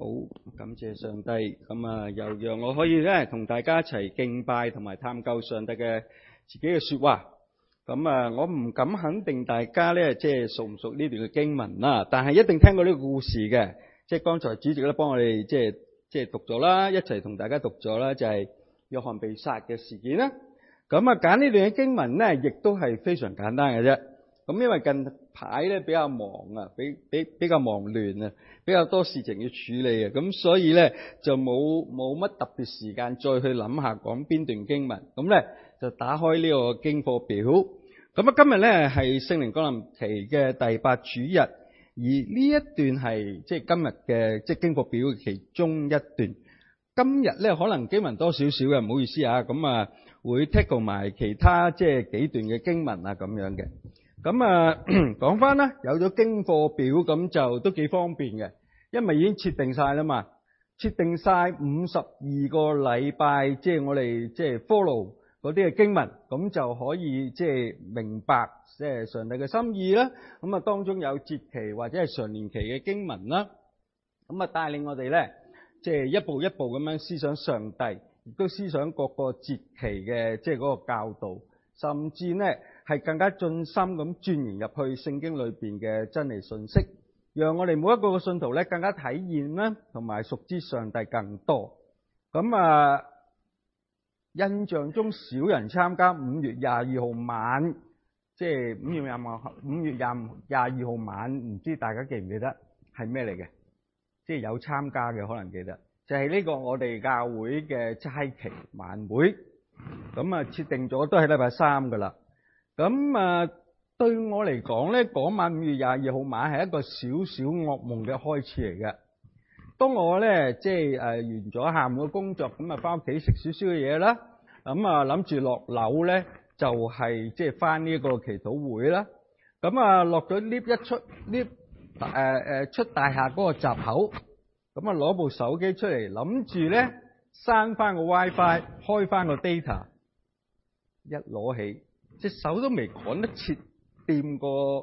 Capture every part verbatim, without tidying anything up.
感謝上帝，咁啊又讓我可以咧同大家一齊敬拜同埋探究上帝嘅自己嘅說話。咁啊，我唔敢肯定大家咧即係熟唔熟呢段嘅經文啦，但係一定聽過呢個故事嘅。即係剛才主席咧幫我哋即係即係讀咗啦，一齊同大家讀咗啦，就係約翰被殺嘅事件啦。咁啊揀呢段嘅經文咧，亦都係非常簡單嘅啫。咁因為近排咧比較忙啊，比比比較忙亂啊，比較多事情要處理啊，咁所以咧就冇冇乜特別時間再去諗下講邊段經文。咁咧就打開呢個經課表。咁啊今日咧係聖靈降臨期嘅第八主日，而呢一段係即係今日嘅即係經課表嘅其中一段。今日咧可能經文多少少嘅，唔好意思啊。咁啊會 tackle 埋其他即係幾段嘅經文啊咁樣嘅。咁啊，講翻啦，有咗經課表咁就都幾方便嘅，因為已經設定晒啦嘛，設定晒五十二個禮拜，即係我哋即係 follow 嗰啲嘅經文，咁就可以即係明白即係上帝嘅心意啦。咁啊，當中有節期或者係常年期嘅經文啦，咁啊帶領我哋咧，即係一步一步咁樣思想上帝，亦都思想各個節期嘅即係嗰個教導，甚至呢，係更加盡心咁鑽研入去聖經裏邊嘅真理信息，讓我哋每一個嘅信徒咧更加體驗啦，同埋熟知上帝更多。咁啊，印象中少人參加五月廿二號晚，即係五月廿號五月廿廿二號晚，唔知大家記唔記得係咩嚟嘅？即係有參加嘅可能記得，就係呢個我哋教會嘅齋期晚會。咁啊，設定咗都係禮拜三噶啦。咁啊，對我嚟講咧，嗰晚五月廿二號晚係一個少少噩夢嘅開始嚟嘅。當我咧即係誒完咗下午嘅工作，咁啊翻屋企食少少嘅嘢啦，咁啊諗住落樓咧就係即係翻呢個祈禱會啦。咁啊落咗 lift 一出 lift 誒誒出大廈嗰個閘口，咁啊攞部手機出嚟，諗住咧閂翻個 WiFi， 開翻個 data， 一攞起。隻手都未趕得切掂個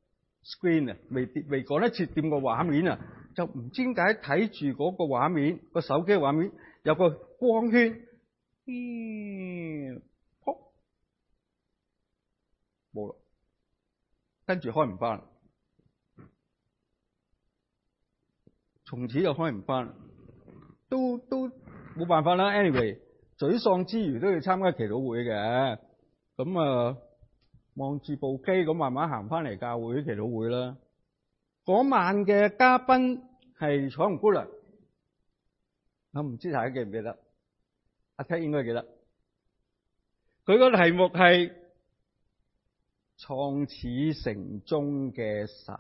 screen 啊，未未趕得切掂個畫面啊，就唔知點解睇住嗰個畫面，個手機嘅畫面有個光圈，咦，撲冇啦，跟住開唔翻，從此就開唔翻，都都冇辦法啦。anyway， 沮喪之餘都要參加祈禱會嘅。咁啊，望住部機咁慢慢行翻嚟教會祈禱會啦。嗰晚嘅嘉賓係彩虹姑娘，我唔知大家記唔記得？阿 Ted 應該記得。佢個題目係創始成終嘅神。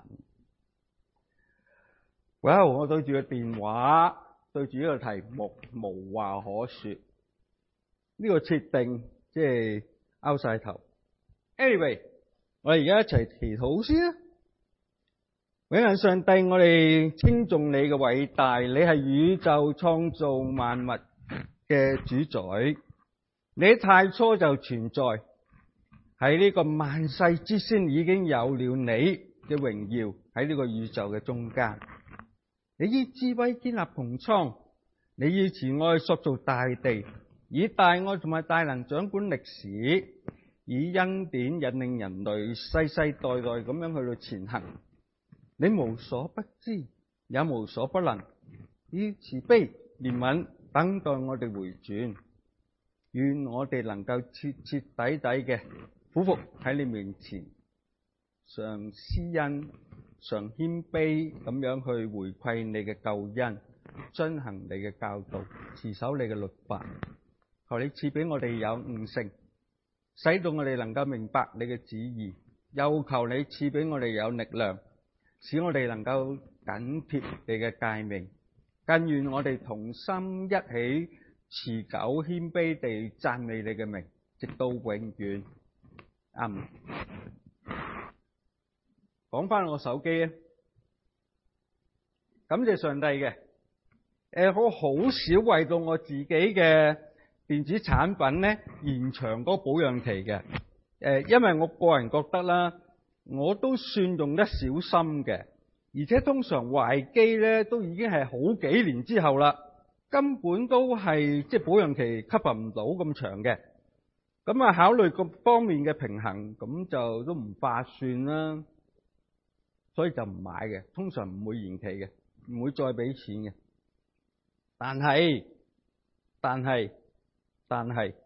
哇！我對住個電話，對住呢個題目，無話可說。呢個設定即係拗晒頭。Anyway， 我哋而家一齊祈禱先啦。永恆上帝，我哋稱頌你嘅偉大，你係宇宙創造萬物嘅主宰，你喺太初就存在，喺呢個萬世之先已經有了你嘅榮耀喺呢個宇宙嘅中間。你以智慧建立穹蒼，你以慈愛塑造大地，以大愛同埋大能掌管歷史，以恩典引領人類世世代代咁樣去到前行。你無所不知，也無所不能，以慈悲憐憫等待我哋回轉。願我哋能夠徹徹底底嘅俯伏喺你面前，常施恩，常謙卑咁樣去回饋你嘅救恩，遵行你嘅教導，持守你嘅律法。求你賜俾我哋有悟性，使到我哋能夠明白你嘅旨意，又求你賜俾我哋有力量，使我哋能夠緊貼你嘅誡命。更願我哋同心一起持久謙卑地讚美你嘅名，直到永遠。阿們。講翻我手機啊，感謝上帝嘅。誒，我好少為到我自己嘅電子產品咧延長嗰個保養期嘅。誒，因為我個人覺得啦，我都算用得小心嘅。 而且通常壞機咧都已經係好幾年之後啦，根本都係即係保養期 cover 唔到咁長嘅。咁啊，考慮各方面嘅平衡，咁就都唔划算啦，所以就唔買嘅。通常唔會延期嘅，唔會再俾錢嘅。但係，但係，但係，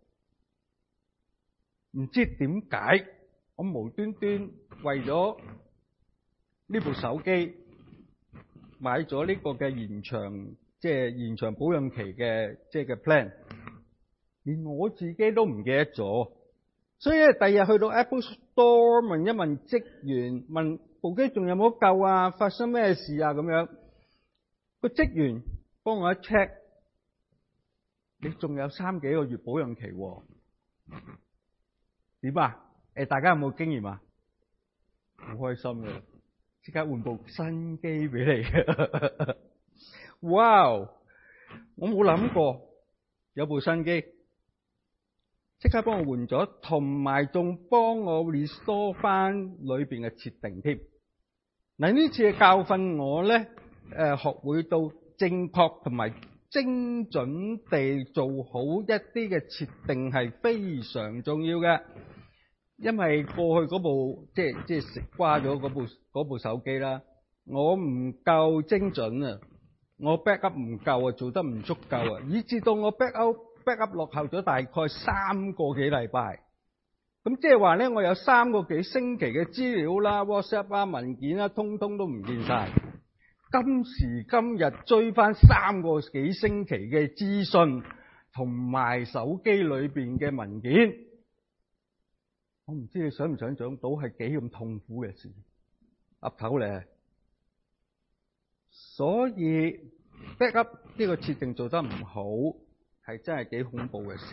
唔知點解我無端端為咗呢部手機買咗呢個嘅延長，即係延長保養期嘅即係嘅 plan，連我自己都唔記得咗。所以咧，第日去到 Apple Store 問一問職員，問部機仲有冇救啊？發生咩事啊？咁樣個職員幫我一 check，你仲有三幾個月保養期喎？點啊？誒，大家有冇經驗啊？好開心嘅，即刻換部新機俾你。哇！我冇諗過有部新機，即刻幫我換咗，同埋仲幫我 restore 翻裏邊嘅設定添。嗱，呢次嘅教訓我咧，誒學會到正確同埋精準地做好一啲嘅設定係非常重要嘅。因為過去嗰部即係即係食瓜咗嗰部嗰部手機啦，我唔夠精準啊，我 backup 唔夠啊，做得唔足夠啊，以至到我 backup backup 落後咗大概三個幾禮拜。咁即係話咧，我有三個幾星期嘅資料啦、WhatsApp 啊、文件啦，通通都唔見晒。今時今日追翻三個幾星期嘅資訊同埋手機裏邊嘅文件，我唔知你想唔想像到係幾咁痛苦嘅事，岌頭咧。所以 backup 呢個設定做得唔好，係真係幾恐怖嘅事。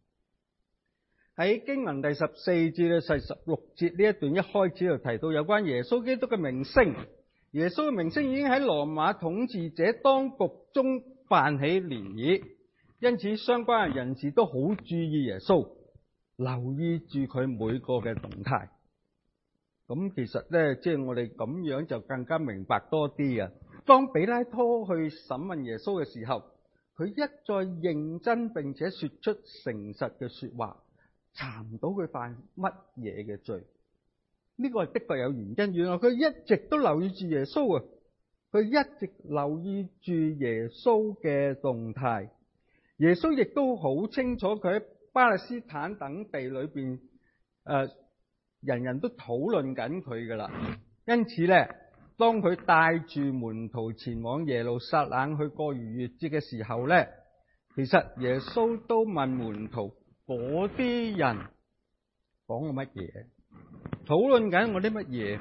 喺經文第十四節到第十六節呢一段一開始就提到有關耶穌基督嘅名聲。耶穌嘅名聲已經喺羅馬統治者當局中泛起漣漪，因此相關嘅人士都好注意耶穌，留意住佢每個嘅動態。咁其實咧，即係我哋咁樣就更加明白多啲啊。當彼拉多去審問耶穌嘅時候，佢一再認真並且說出誠實嘅說話，查唔到佢犯乜嘢嘅罪。呢個係的確有原因，原來佢一直都留意住耶穌啊，佢一直留意住耶穌嘅動態。耶穌亦都好清楚佢喺巴勒斯坦等地裏邊，誒、呃，人人都討論緊佢噶啦。因此咧，當佢帶住門徒前往耶路撒冷去過逾越節嘅時候咧，其實耶穌都問門徒嗰啲人講過乜嘢，討論緊我啲乜嘢。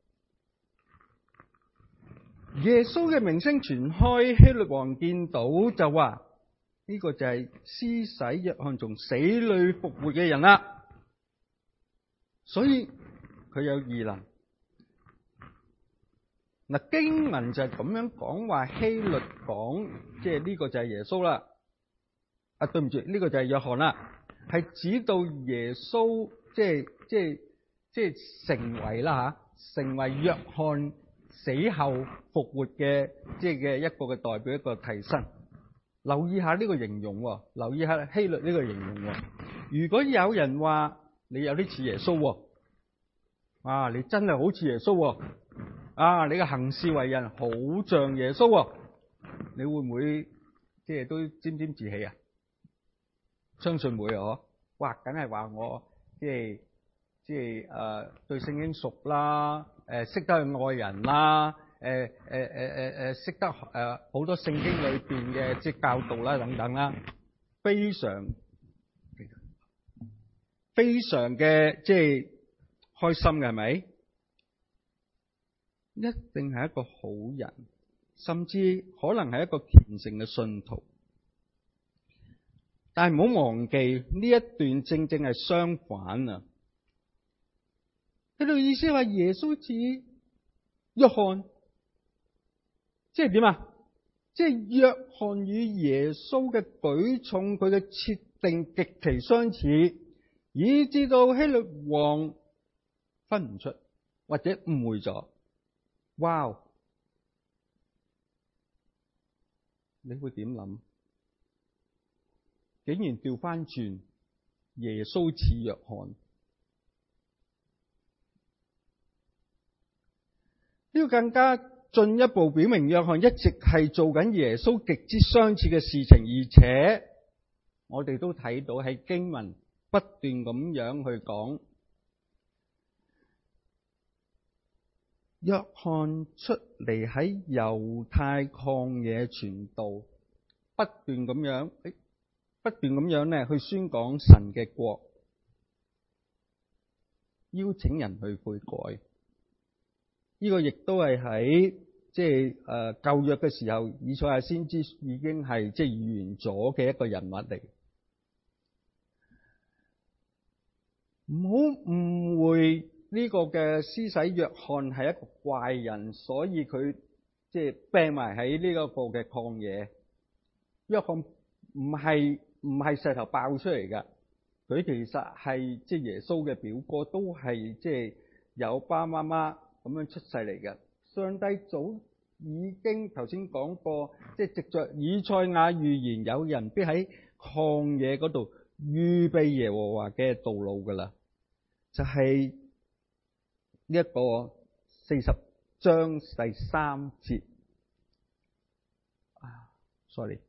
耶穌嘅名聲傳開，希律王見到就話呢個就係施洗約翰從死裏復活嘅人啦，所以佢有異能。嗱，經文就係咁樣講話，希律講即係呢個就係耶穌啦。啊，對唔住，呢個就係約翰啦，係指到耶穌即係即係即係成為啦吓，成為約翰死後復活嘅即係嘅一個嘅代表，一個替身。留意下呢個形容，留意下希律呢個形容。如果有人話你有啲似耶穌，啊，你真係好似耶穌，啊，你嘅行事為人好像耶穌，你會唔會即係都沾沾自喜啊？相信會啊！哇，梗係話我即係即係誒對聖經熟啦，誒識得去愛人啦，誒誒誒誒誒識得誒好多聖經裏邊嘅即係教導啦等等啦，非常非常嘅即係開心嘅，係咪？一定係一個好人，甚至可能係一個虔誠嘅信徒。但係唔好忘記呢一段正正係相反啊！呢度意思話耶穌似約翰，即係點啊？即係約翰與耶穌嘅舉重，佢嘅設定極其相似，以至到希律王分唔出或者誤會咗。哇！ 你會點諗？竟然調翻轉，耶穌似約翰。呢個更加進一步表明，約翰一直係做緊耶穌極之相似嘅事情，而且我哋都睇到喺經文不斷咁樣去講，約翰出嚟喺猶太曠野傳道，不斷咁樣，誒，不斷咁樣咧去宣講神嘅國，邀請人去悔改。呢個亦都係喺即係誒舊約嘅時候，以賽亞先知已經係即係預言咗嘅一個人物嚟。唔好誤會呢個嘅施洗約翰係一個怪人，所以佢即係病埋喺呢一個嘅曠野。約翰唔係唔係石頭爆出嚟㗎，佢其實係即係耶穌嘅表哥，都係即係有爸媽媽咁樣出世嚟嘅。上帝早已經頭先講過，即係藉着以賽亞預言，有人必喺曠野嗰度預備耶和華嘅道路噶啦，就係呢一個四十章第三節。啊 ，sorry，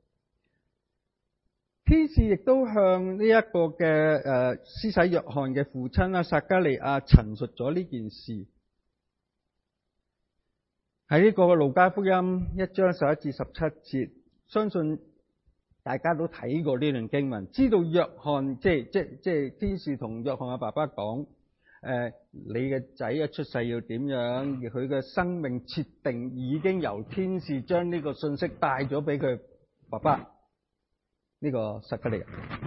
天使亦都向呢一個嘅誒施洗約翰嘅父親啦撒迦利亞陳述咗呢件事。喺呢個路加福音一章十一至十七節，相信大家都睇過呢段經文，知道約翰即係即係即係天使同約翰嘅爸爸講，誒、呃，你嘅仔一出世要點樣，而佢嘅生命設定已經由天使將呢個信息帶咗俾佢爸爸呢、這個撒迦利亞，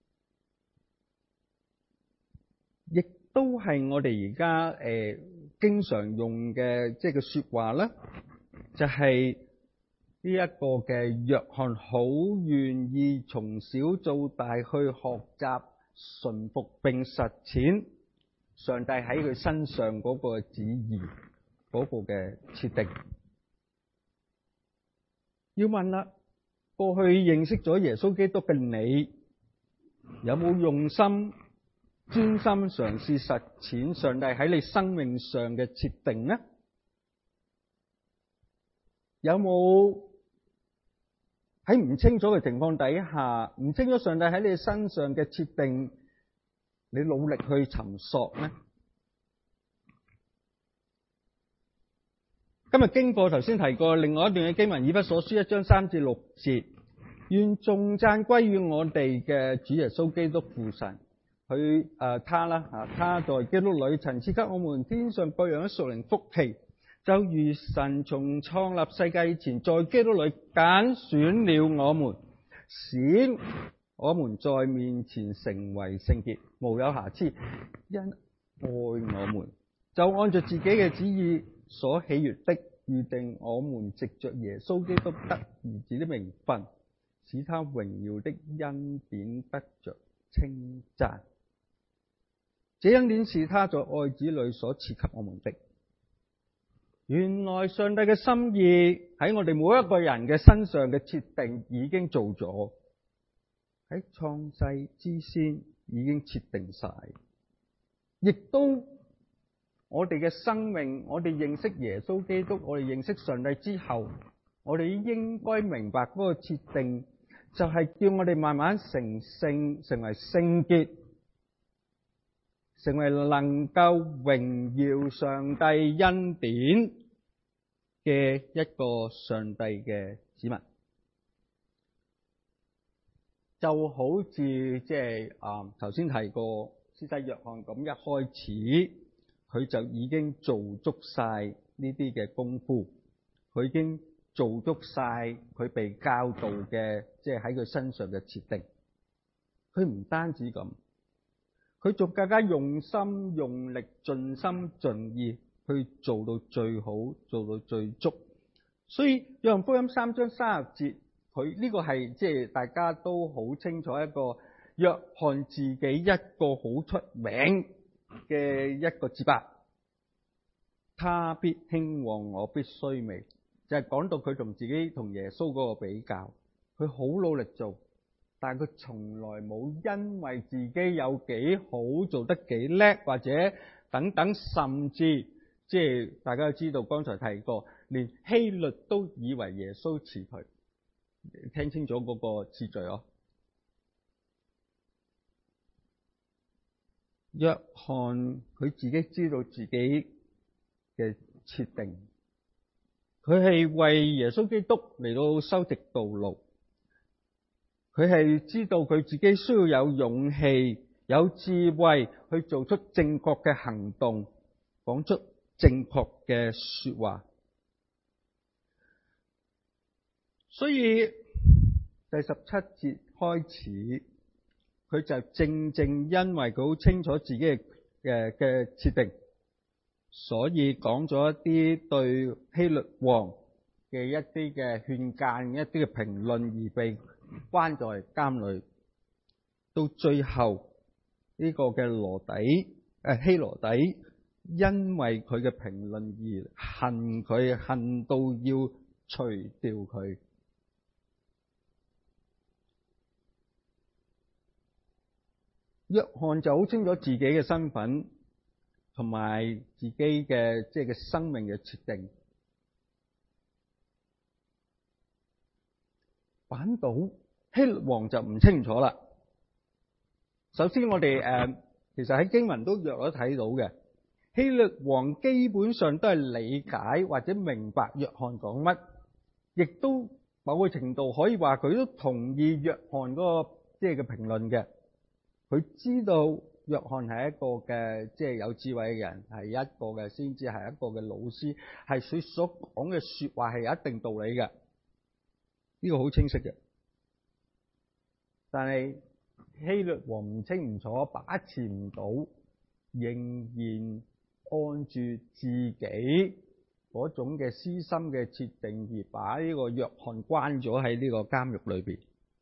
亦都係我哋而家誒經常用嘅即係個說話啦，就係呢一個嘅約翰好願意從小到大去學習順服並實踐上帝喺佢身上嗰個旨意嗰個嘅設定。要問啦，過去認識咗耶穌基督嘅你，有冇用心專心嘗試實踐上帝喺你生命上嘅設定呢？有冇喺唔清楚嘅情況底下，唔清楚上帝喺你身上嘅設定，你努力去尋索呢？今日經過頭先提過另外一段嘅經文，以弗所書一章三至六節，願頌讚歸於我哋嘅主耶穌基督父神。佢誒，他啦啊，他在基督裏曾賜給我們天上各樣嘅屬靈福氣，就如神從創立世界以前，在基督裏揀選了我們，使我們在面前成為聖潔，無有瑕疵，因愛我們，就按照自己嘅旨意所喜悅的，預定我們藉着耶穌基督得兒子的名分，使他榮耀的恩典得着稱讚。這恩典是他在愛子裏所賜給我們的。原來上帝嘅心意喺我哋每一個人嘅身上嘅設定已經做咗，喺創世之先已經設定晒，亦都我哋嘅生命，我哋認識耶穌基督，我哋認識上帝之後，我哋應該明白嗰個設定就係叫我哋慢慢成聖，成為聖潔，成為能夠榮耀上帝恩典嘅一個上帝嘅子民，就好似即係啊頭先提過施洗約翰咁，一開始佢就已經做足晒呢啲嘅功夫，佢已經做足晒佢被教導嘅，即係喺佢身上嘅設定。佢唔單止咁，佢仲更加用心用力盡心盡意去做到最好，做到最足。所以約翰福音三章三十節，佢呢個係即係大家都好清楚一個約翰自己一個好出名嘅一個自白，他必興旺，我必衰微。 就係講到佢同自己同耶穌嗰個比較，佢好努力做，但係佢從來冇因為自己有幾好，做得幾叻，或者等等，甚至即係大家都知道，剛才提過，連希律都以為耶穌遲佢，聽清楚嗰個次序哦。約翰佢自己知道自己嘅設定，佢係為耶穌基督嚟到修直道路，佢係知道佢自己需要有勇氣、有智慧去做出正確嘅行動，講出正確嘅說話。所以第十七節開始，佢就正正因為佢好清楚自己嘅嘅嘅設定，所以講咗一啲對希律王嘅一啲嘅勸諫、一啲嘅評論，而被關在監裏。到最後呢個嘅羅底誒希羅底，因為佢嘅評論而恨佢，恨到要除掉佢。約翰就好清楚自己嘅身份同埋自己嘅即係嘅生命嘅設定，反倒希律王就唔清楚啦。首先我哋誒，其實喺經文都約咗睇到嘅，希律王基本上都係理解或者明白約翰講乜，亦都某個程度可以話佢都同意約翰嗰個即係嘅評論嘅。佢知道約翰係一個嘅即係有智慧嘅人，係一個嘅先知，係一個嘅老師，係佢所講嘅說話係有一定道理嘅，呢個好清晰嘅。但係希律王唔清唔楚，把持唔到，仍然按住自己嗰種嘅私心嘅設定，而把呢個約翰關咗喺呢個監獄裏邊。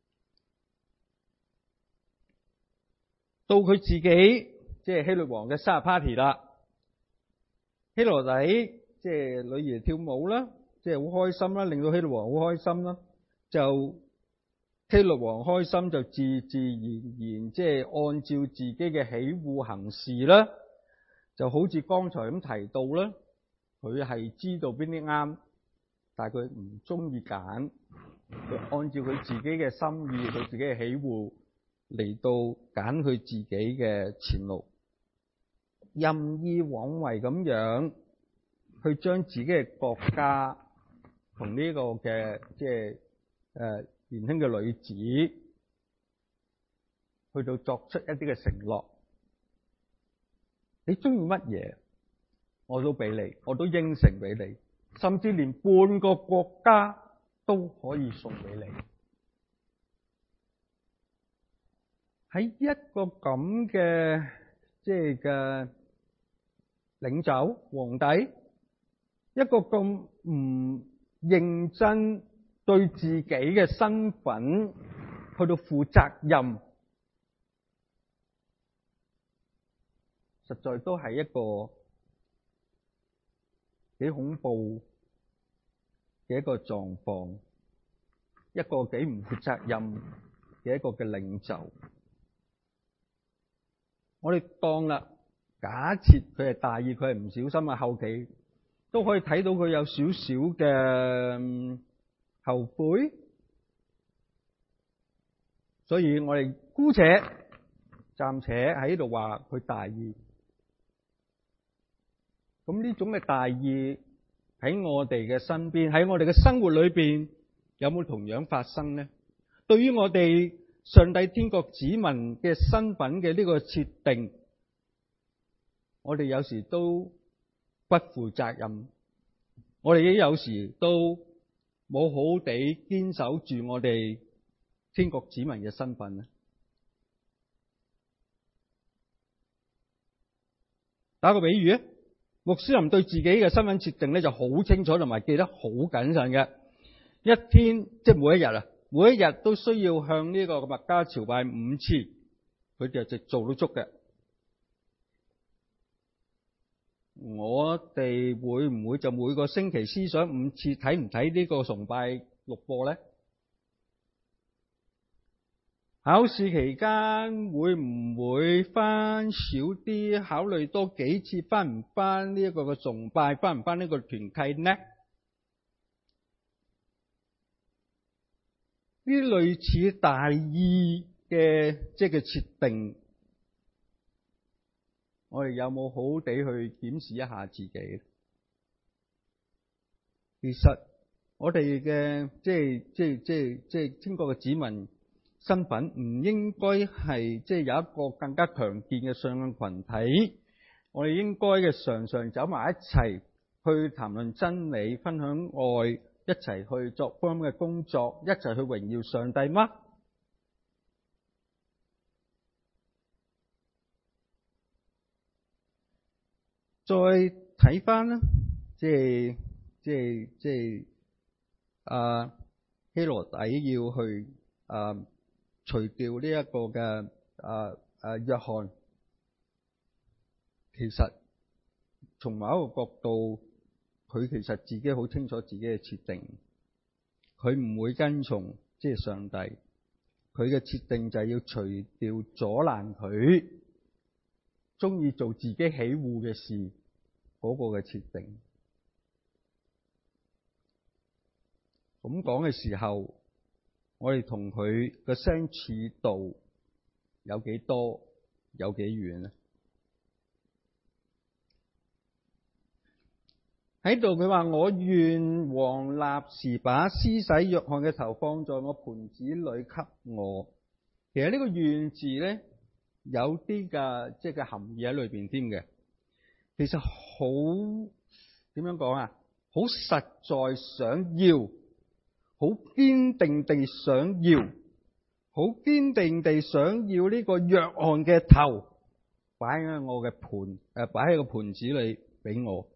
到佢自己即係希律王嘅生日 party 啦，希羅底即係女兒跳舞啦，即係好開心啦，令到希律王好開心啦。就希律王開心就自自然然即係按照自己嘅喜惡行事啦。就好似剛才咁提到啦，佢係知道邊啲啱，但係佢唔中意揀，佢按照佢自己嘅心意，佢自己嘅喜惡嚟到揀佢自己嘅前路，任意妄為咁樣去將自己嘅國家同呢個嘅即係誒年輕嘅女子去到作出一啲嘅承諾。你中意乜嘢，我都俾你，我都應承俾你，甚至連半個國家都可以送俾你。喺一個咁嘅即係嘅領袖皇帝，一個咁唔認真對自己嘅身份去到負責任，實在都係一個幾恐怖嘅一個狀況，一個幾唔負責任嘅一個嘅領袖。我哋當啦，假設佢係大意，佢係唔小心啊，後期都可以睇到佢有少少嘅後悔，所以我哋姑且暫且喺度話佢大意。咁呢種嘅大意喺我哋嘅身邊，喺我哋嘅生活裏邊，有冇同樣發生呢？對於我哋上帝天國子民嘅身份嘅呢個設定，我哋有時都不負責任，我哋亦有時都冇好地堅守住我哋天國子民嘅身份咧。打個比喻啊，穆斯林對自己嘅身份設定咧就好清楚，同埋記得好謹慎嘅。一天即係每一日啊，每一日都需要向呢個麥加朝拜五次，佢哋就做到足嘅。 我哋會唔會就每個星期思想五次睇唔睇呢個崇拜錄播呢？考試期間會唔會翻少啲，考慮多幾次翻唔翻呢一個嘅崇拜，翻唔翻呢個團契呢？呢類似大意嘅即係嘅設定，我哋有冇好好地去檢視一下自己？其實我哋嘅即係即係即係即係天國嘅子民身份，唔應該係即係有一個更加強健嘅信仰群體。我哋應該嘅常常走埋一齊去談論真理、分享愛，一齊去作福音嘅工作，一齊去榮耀上帝嗎？再睇翻啦，即係即係即係啊希羅底要去啊除掉呢一個嘅啊啊約翰，其實從某一個角度，佢其實自己好清楚自己嘅設定，佢唔會跟從即係上帝，佢嘅設定就係要除掉阻攔佢中意做自己喜惡嘅事嗰個嘅設定。咁講嘅時候，我哋同佢嘅相似度有幾多，有幾遠呢？喺度佢話，我願王立時把施洗約翰嘅頭放在我盤子裏給我。其實呢個願字咧，有啲嘅即係嘅含義喺裏邊添嘅。其實好點樣講啊？好實在想要，好堅定地想要，好堅定地想要呢個約翰嘅頭擺喺我嘅盤誒，擺喺個盤子裏俾我。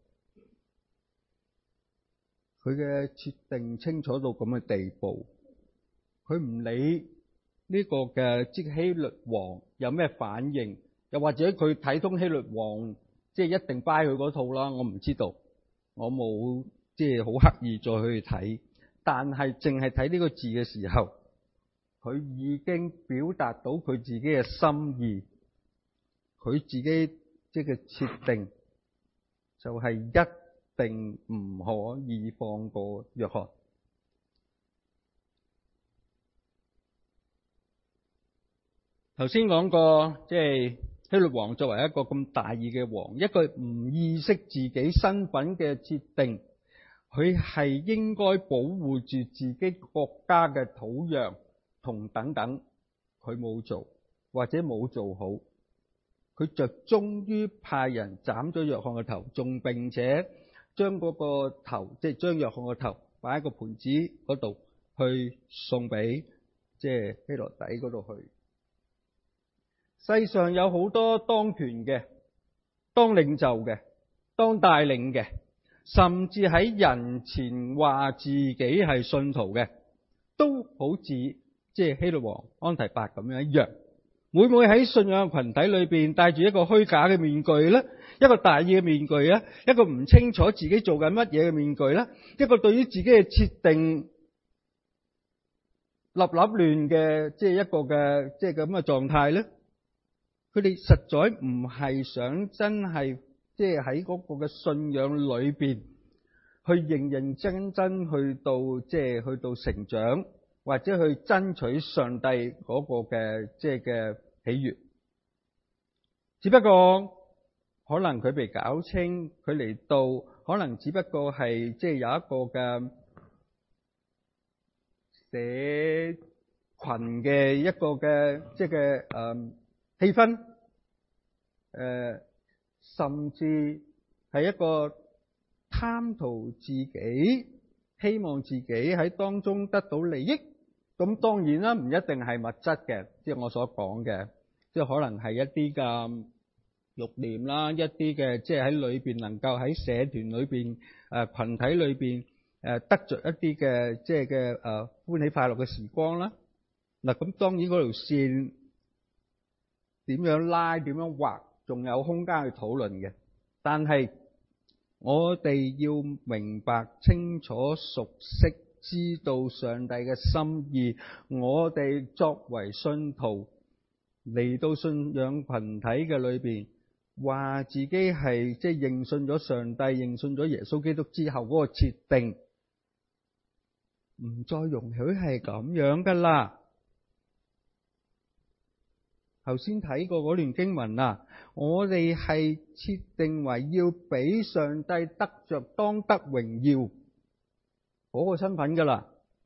佢嘅設定清楚到咁嘅地步，佢唔理呢個嘅即希律王有咩反應，又或者佢睇通希律王即係一定 buy 佢嗰套啦，我唔知道，我冇即係好刻意再去睇，但係淨係睇呢個字嘅時候，佢已經表達到佢自己嘅心意，佢自己即係設定就係一定唔可以放過約翰。頭先講過，即係希律王作為一個咁大義嘅王，一個唔意識自己身份嘅設定，佢係應該保護住自己國家嘅土壤同等等，佢冇做或者冇做好，佢着終於派人斬咗約翰嘅頭，仲並且將嗰個頭，即係將約翰個頭擺喺個盤子嗰度，去送俾即係希羅底嗰度去。世上有好多當權嘅、當領袖嘅、當帶領嘅，甚至喺人前話自己係信徒嘅，都好似即係希律王安提帕咁樣一樣，每每喺信仰群體裏邊戴住一個虛假嘅面具咧，一個大意嘅面具啊，一個唔清楚自己做緊乜嘢嘅面具啦，一個對於自己嘅設定立立亂嘅，即係一個嘅即係咁嘅狀態咧。佢哋實在唔係想真係即係喺嗰個嘅信仰裏邊去認認真真去到即係去到成長，或者去爭取上帝嗰個嘅即係嘅喜悅。只不過可能佢被搞清，佢嚟到可能只不過係即係有一個嘅社群嘅一個嘅即係嘅誒氣氛，誒、呃，甚至係一個貪圖自己，希望自己喺當中得到利益。咁當然啦，唔一定係物質嘅，即係我所講嘅，即係可能係一啲嘅慾念啦，一啲嘅即係喺裏邊能夠喺社團裏邊誒群體裏邊誒得着一啲嘅即係嘅誒歡喜快樂嘅時光啦。嗱，咁當然嗰條線點樣拉，點樣畫，仲有空間去討論嘅。但係我哋要明白清楚、熟悉、知道上帝嘅心意。我哋作為信徒嚟到信仰群體嘅裏邊，話自己係即係認信咗上帝、認信咗耶穌基督之後嗰個設定，唔再容許係咁樣噶啦。頭先睇過嗰段經文啊，我哋係設定為要俾上帝得着當得榮耀嗰個身份噶啦。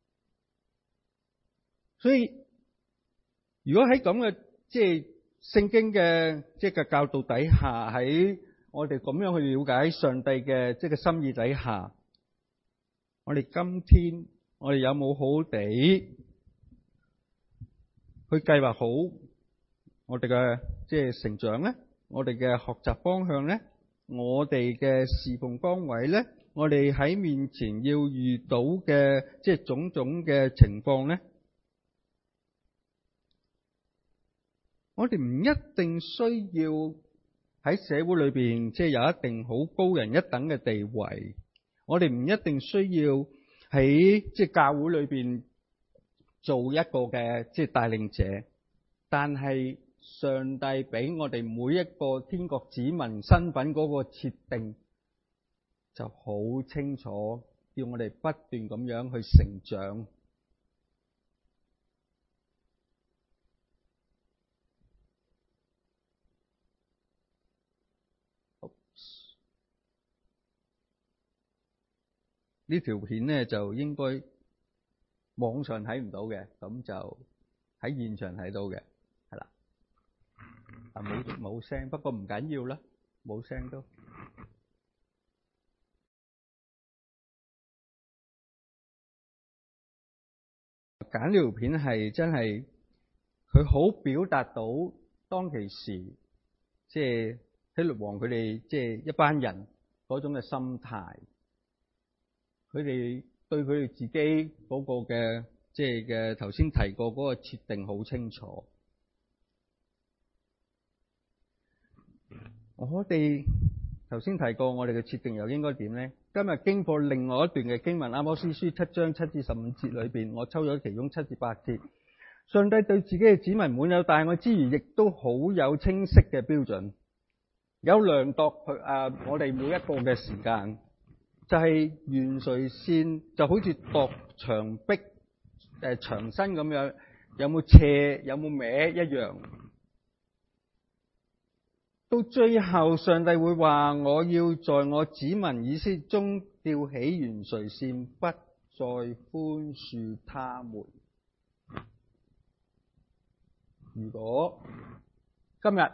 所以如果喺咁嘅即係聖經嘅即係嘅教導底下，喺我哋咁樣去了解上帝嘅即係嘅心意底下，我哋今天我哋有冇好好地去計劃好我哋嘅即係成長咧？我哋嘅學習方向咧？我哋嘅侍奉崗位咧？我哋喺面前要遇到嘅即係種種嘅情況咧？我哋唔一定需要喺社會裏邊即係有一定好高人一等嘅地位，我哋唔一定需要喺即係教會裏邊做一個嘅即係帶領者，但係上帝俾我哋每一個天國子民身份嗰個設定就好清楚，叫我哋不斷咁樣去成長。呢條片咧就應該網上睇唔到嘅，咁就喺現場睇到嘅，係啦。啊，冇冇聲，不過唔緊要啦，冇聲都。揀呢條片係真係，佢好表達到當其時，即係希律王佢哋即係一班人嗰種嘅心態。佢哋對佢哋自己嗰個嘅即係嘅頭先提過嗰個設定好清楚。我哋頭先提過我哋嘅設定又應該點咧？今日經過另外一段嘅經文，阿摩司書七章七至十五節裏邊，我抽咗其中七至八節。上帝對自己嘅子民滿有大愛之餘，亦都好有清晰嘅標準，有量度去啊！我哋每一個嘅時間。就係圓垂線，就好似度牆壁誒牆身咁樣，有冇斜有冇歪一樣。到最後，上帝會話：我要在我子民以色列中吊起圓垂線，不再寬恕他們。如果今日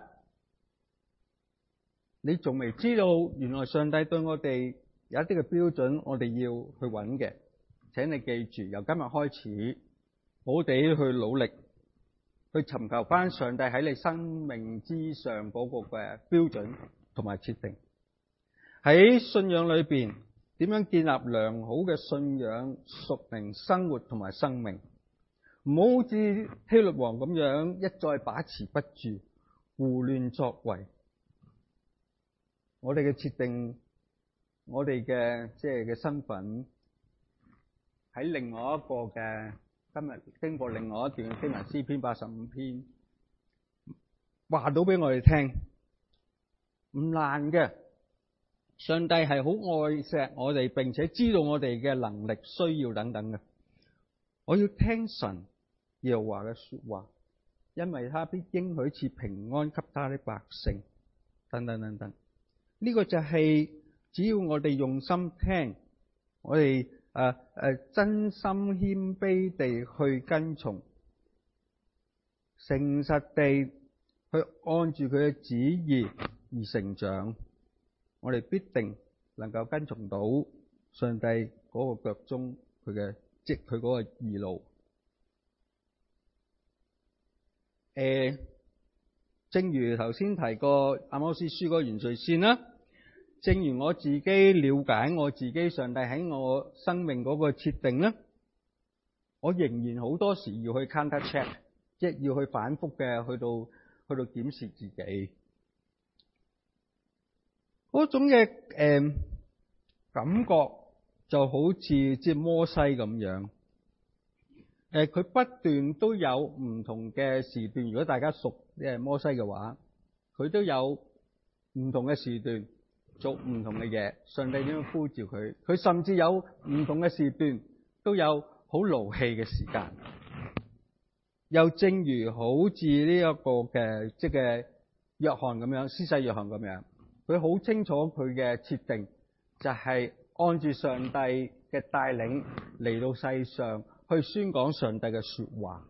你仲未知道，原來上帝對我哋有一啲嘅標準，我哋要去揾嘅。請你記住，由今日開始，好好地去努力，去尋求翻上帝喺你生命之上嗰個嘅標準同埋設定。喺信仰裏邊，點樣建立良好嘅信仰、屬靈生活同埋生命？唔好好似希律王咁樣一再把持不住、胡亂作為。我哋嘅設定。我哋嘅即係嘅身份喺另外一個嘅今日經過另外一段經文詩篇八十五篇話到俾我哋聽，唔難嘅。上帝係好愛錫我哋，並且知道我哋嘅能力、需要等等嘅。我要聽神耶和華嘅說話，因為他必應許賜平安給他的百姓，等等等等。呢個就係、是。只要我哋用心聽，我哋誒誒真心謙卑地去跟從，誠實地去按住佢嘅旨意而成長，我哋必定能夠跟從到上帝嗰個腳蹤佢嘅即佢嗰個義路。誒、呃，正如頭先提過阿摩司書嗰個圓垂線啦。正如我自己了解我自己，上帝喺我生命嗰個設定咧，我仍然好多時要去 counter check， 即係要去反覆嘅去到去到檢視自己嗰種嘅誒感覺就好似即係摩西咁樣。誒，佢不斷都有唔同嘅時段。如果大家熟誒摩西嘅話，佢都有唔同嘅時段做唔同嘅嘢。上帝點樣呼召佢？佢甚至有唔同嘅時段都有好勞氣嘅時間。又正如好似呢一個嘅即係約翰咁樣，施洗約翰咁樣，佢好清楚佢嘅設定就係按住上帝嘅帶領嚟到世上去宣講上帝嘅說話。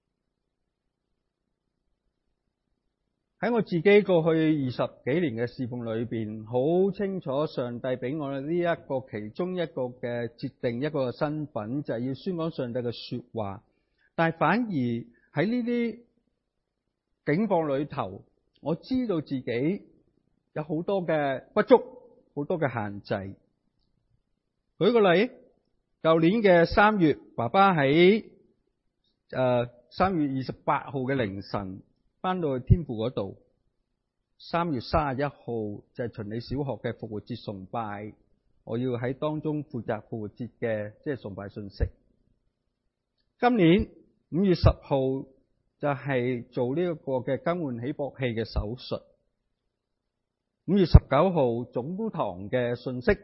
喺我自己過去二十幾年嘅侍奉裏邊，好清楚上帝俾我呢一個其中一個嘅設定，一個身份就係要宣講上帝嘅說話。但係反而喺呢啲境況裏頭，我知道自己有好多嘅不足，好多嘅限制。舉個例，舊年嘅三月，爸爸喺誒三月二十八號嘅凌晨翻到去天父嗰度。三月三十一號就係循理小學嘅復活節崇拜，我要喺當中負責復活節嘅即係崇拜信息。今年五月十號就係做呢一個嘅更換起搏器嘅手術。五月十九號總堂嘅信息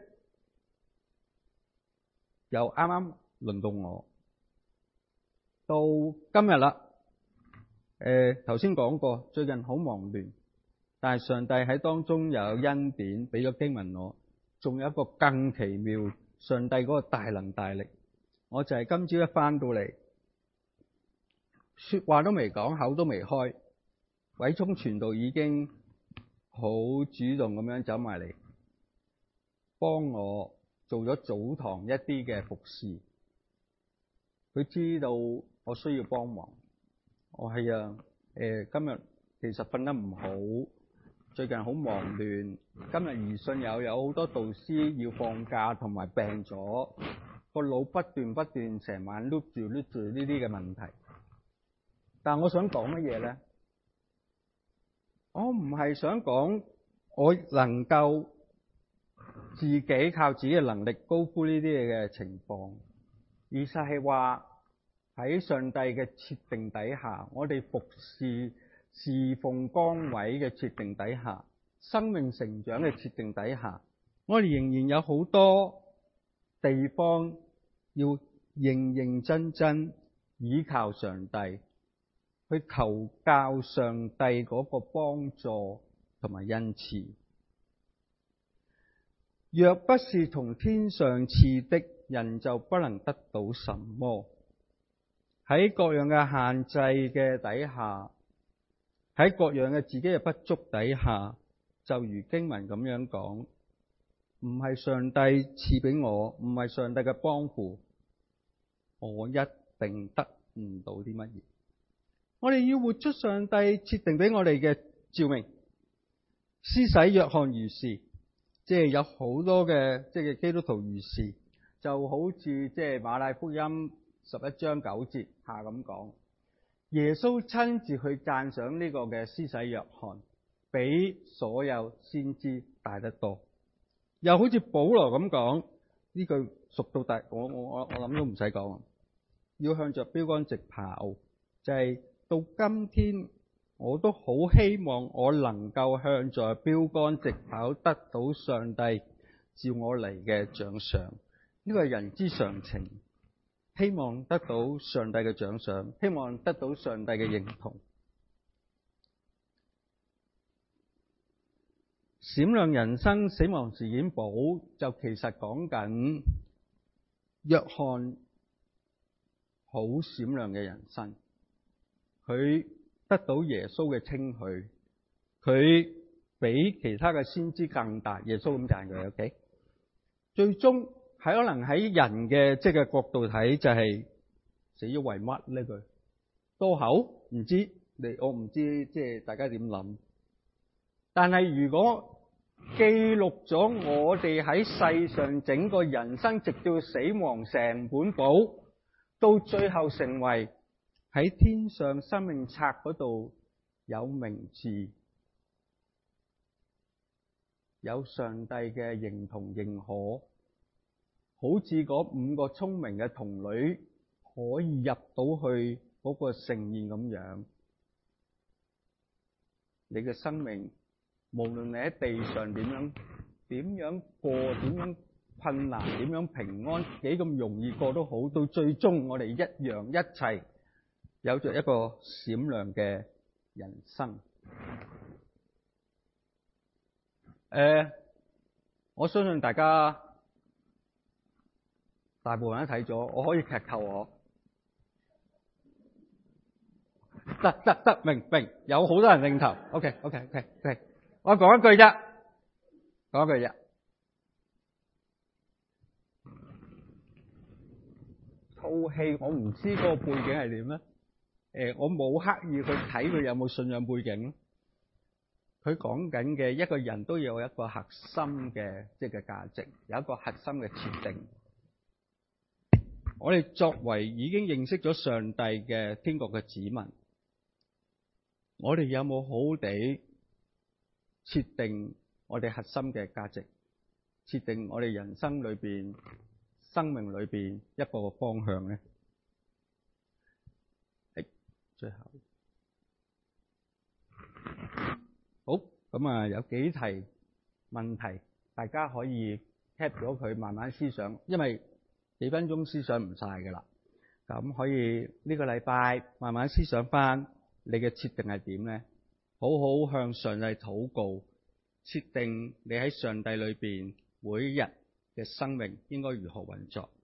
又啱啱輪到我。到今日啦，誒頭先講過，最近好忙亂，但係上帝喺當中又有恩典，俾咗經文我，仲有一個更奇妙，上帝嗰個大能大力，我就係今朝一翻到嚟，說話都未講，口都未開，偉聰傳道已經好主動咁樣走埋嚟，幫我做咗早堂一啲嘅服侍。佢知道我需要幫忙，我係啊，誒今日其實瞓得唔好，最近好忙亂，今日兒信又有好多導師要放假同埋病咗，個腦不斷不斷成晚碌住碌住呢啲嘅問題。但我想講乜嘢咧？我唔係想講我能夠自己靠自己嘅能力高呼呢啲嘢嘅情況，而實係話喺上帝嘅設定底下，我哋服侍侍奉崗位嘅設定底下，生命成長嘅設定底下，我哋仍然有好多地方要認認真真倚靠上帝，去求教上帝嗰個幫助同埋恩賜。若不是從天上賜的，人就不能得到什麼。喺各樣嘅限制嘅底下，喺各樣嘅自己嘅不足底下，就如經文咁樣講，唔係上帝賜俾我，唔係上帝嘅幫扶，我一定得唔到啲乜嘢。我哋要活出上帝設定俾我哋嘅召命。施洗約翰如是，即係有好多嘅即係基督徒如是，就好似即係馬太福音十一章九節下咁講，耶穌親自去讚賞呢個嘅施洗約翰，比所有先知大得多。又好似保羅咁講，呢句熟到大，我我我我諗都唔使講，要向着標杆直跑，就係、是、到今天我都好希望我能夠向着標杆直跑，得到上帝召我嚟嘅獎賞。呢個係人之常情，希望得到上帝嘅獎賞，希望得到上帝嘅認同。閃亮人生死亡事件簿就其實講緊約翰好閃亮嘅人生，佢得到耶穌嘅稱許，佢比其他嘅先知更大，耶穌咁讚佢。OK， 最終係可能喺人嘅即係角度睇，就係、是、死咗為乜呢？佢多口唔知，你我唔知，即係大家點諗。但係如果記錄咗我哋喺世上整個人生，直到死亡成本簿，到最後成為喺天上生命冊嗰度有名字，有上帝嘅認同認可， 好似嗰五個聰明嘅童女可以入到去嗰個盛宴咁樣。你嘅生命，無論你喺地上點樣點樣過，點樣困難，點樣平安，幾咁容易過都好，到最終我哋一樣一齊有着一個閃亮嘅人生。誒、呃，我相信大家大部分人都睇咗，我可以劇透我。得得得，明明有好多人認頭。OK OK OK OK， 我講一句啫，講一句啫。套戲我唔知嗰個背景係點咧。誒，我冇刻意去睇佢有冇信仰背景。佢講緊嘅一個人都有一個核心嘅即係嘅價值，有一個核心嘅設定。我哋作為已經認識咗上帝嘅天國嘅子民，我哋有冇好好地設定我哋核心嘅價值，設定我哋人生裏邊、生命裏邊一個方向咧？誒，最後好咁啊，有幾題問題，大家可以 cap 咗佢，慢慢思想，因為幾分鐘思想唔晒㗎啦。咁可以呢個禮拜慢慢思想翻。你嘅設定係點咧？好好向上帝禱告，設定你喺上帝裏邊每一日嘅生命應該如何運作。